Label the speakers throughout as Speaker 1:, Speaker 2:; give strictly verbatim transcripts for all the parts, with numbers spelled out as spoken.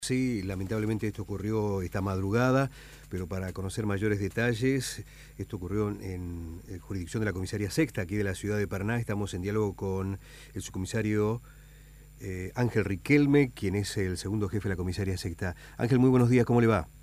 Speaker 1: Sí, lamentablemente esto ocurrió esta madrugada, pero para conocer mayores detalles, esto ocurrió en, en jurisdicción de la comisaría sexta, aquí de la ciudad de Paraná. Estamos en diálogo con el subcomisario eh, Ángel Riquelme, quien es el segundo jefe de la comisaría sexta. Ángel, muy buenos días, ¿cómo le va?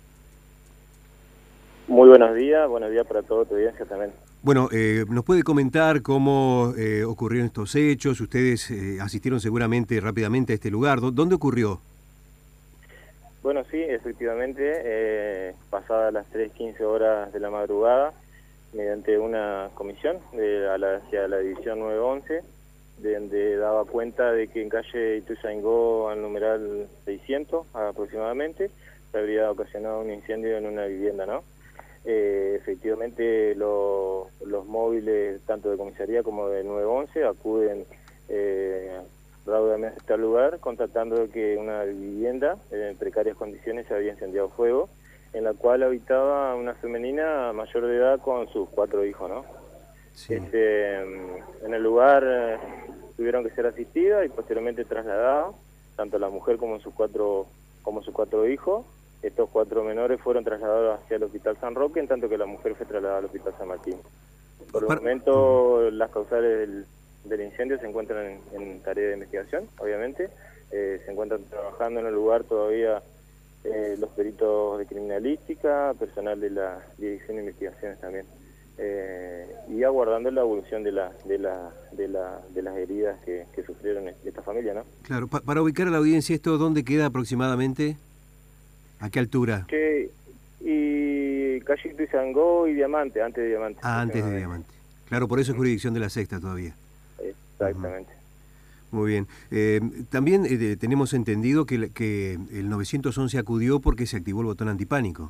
Speaker 2: Muy buenos días, buenos días para toda tu audiencia también.
Speaker 1: Bueno, eh, ¿nos puede comentar cómo eh, ocurrieron estos hechos? Ustedes eh, asistieron seguramente rápidamente a este lugar. ¿Dónde ocurrió?
Speaker 2: Bueno, sí, efectivamente, eh, pasadas las tres quince horas de la madrugada, mediante una comisión de, a la, hacia la división nueve once, donde daba cuenta de que en calle Ituzaingó, al numeral seiscientos aproximadamente, se habría ocasionado un incendio en una vivienda, ¿no? Eh, efectivamente, lo, los móviles, tanto de comisaría como de nueve once, acuden eh, rápidamente a este lugar, constatando que una vivienda en precarias condiciones se había incendiado fuego, en la cual habitaba una femenina mayor de edad con sus cuatro hijos, ¿no?
Speaker 1: Sí.
Speaker 2: Este, en el lugar eh, tuvieron que ser asistidas y posteriormente trasladadas, tanto la mujer como sus cuatro, como sus cuatro hijos. Estos cuatro menores fueron trasladados hacia el Hospital San Roque, en tanto que la mujer fue trasladada al Hospital San Martín. Por el
Speaker 1: Par-
Speaker 2: momento, las causales del, del incendio se encuentran en, en tarea de investigación, obviamente. Eh, se encuentran trabajando en el lugar todavía eh, los peritos de criminalística, personal de la Dirección de Investigaciones también. Eh, y aguardando la evolución de la de la de la de las heridas que, que sufrieron esta familia, ¿no?
Speaker 1: Claro, pa- para ubicar a la audiencia, ¿esto dónde queda aproximadamente? ¿A qué altura?
Speaker 2: Que, y Callito y Sangó y Diamante, antes de Diamante.
Speaker 1: Ah, antes de Diamante. Claro, por eso es jurisdicción de la sexta todavía.
Speaker 2: Exactamente.
Speaker 1: Uh-huh. Muy bien. Eh, también eh, tenemos entendido que, que el nueve once acudió porque se activó el botón antipánico.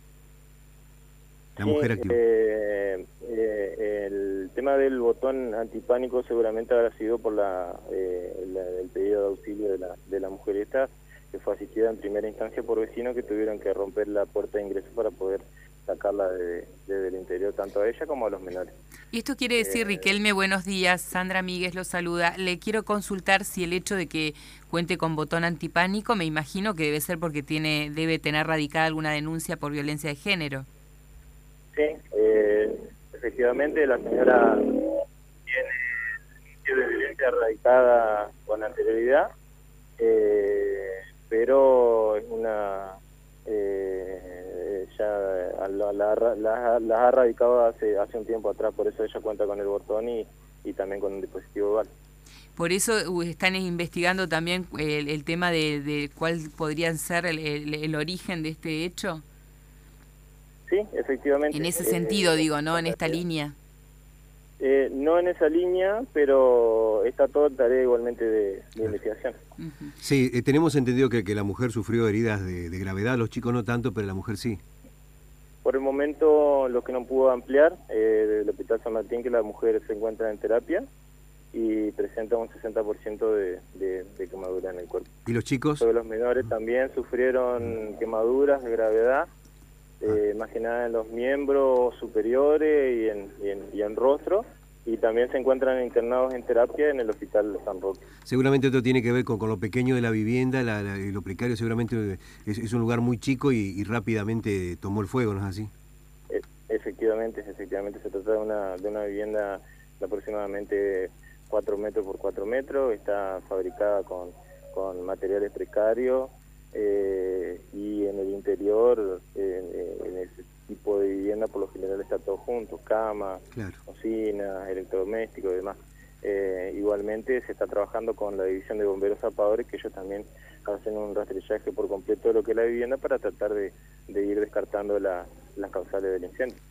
Speaker 1: La
Speaker 2: Sí,
Speaker 1: mujer activó.
Speaker 2: Eh, eh, el tema del botón antipánico seguramente habrá sido por la, eh, la el pedido de auxilio de la, de la mujer esta, que fue asistida en primera instancia por vecinos que tuvieron que romper la puerta de ingreso para poder sacarla desde de, de el interior, tanto a ella como a los menores.
Speaker 3: Y esto quiere decir, eh, Riquelme, buenos días, Sandra Míguez lo saluda. Le quiero consultar si el hecho de que cuente con botón antipánico, me imagino que debe ser porque tiene debe tener radicada alguna denuncia por violencia de género.
Speaker 2: Sí, eh, efectivamente la señora tiene denuncia de violencia radicada con anterioridad, eh, pero es una eh, ya la, la, la, la ha radicado hace hace un tiempo atrás, por eso ella cuenta con el botón y, y también con un dispositivo oval.
Speaker 3: Por eso están investigando también el, el tema de, de cuál podría ser el, el, el origen de este hecho.
Speaker 2: Sí, efectivamente.
Speaker 3: En ese sentido, eh, digo, ¿no? En esta
Speaker 2: eh,
Speaker 3: línea.
Speaker 2: Eh, no en esa línea, pero está todo tarea igualmente de, de claro. investigación.
Speaker 1: Uh-huh. Sí, eh, tenemos entendido que, que la mujer sufrió heridas de, de gravedad, los chicos no tanto, pero la mujer sí.
Speaker 2: Por el momento, lo que no pudo ampliar eh, del Hospital San Martín, que la mujer se encuentra en terapia y presenta un sesenta por ciento de, de, de quemadura en el cuerpo.
Speaker 1: ¿Y los chicos?
Speaker 2: Todos los menores uh-huh. también sufrieron uh-huh. quemaduras de gravedad. Eh, más que nada en los miembros superiores y en, y, en, y en rostro, y también se encuentran internados en terapia en el Hospital San Roque.
Speaker 1: Seguramente esto tiene que ver con, con lo pequeño de la vivienda, la, la, lo precario seguramente es, es un lugar muy chico y, y rápidamente tomó el fuego, ¿no es así?
Speaker 2: E efectivamente, efectivamente se trata de una, de una vivienda de aproximadamente cuatro metros por cuatro metros, está fabricada con, con materiales precarios, Eh, y en el interior, eh, en ese tipo de vivienda por lo general está todo junto, cama,
Speaker 1: claro.
Speaker 2: cocina, electrodomésticos y demás. Eh, igualmente se está trabajando con la división de bomberos zapadores, que ellos también hacen un rastrillaje por completo de lo que es la vivienda para tratar de, de ir descartando la, las causales del incendio.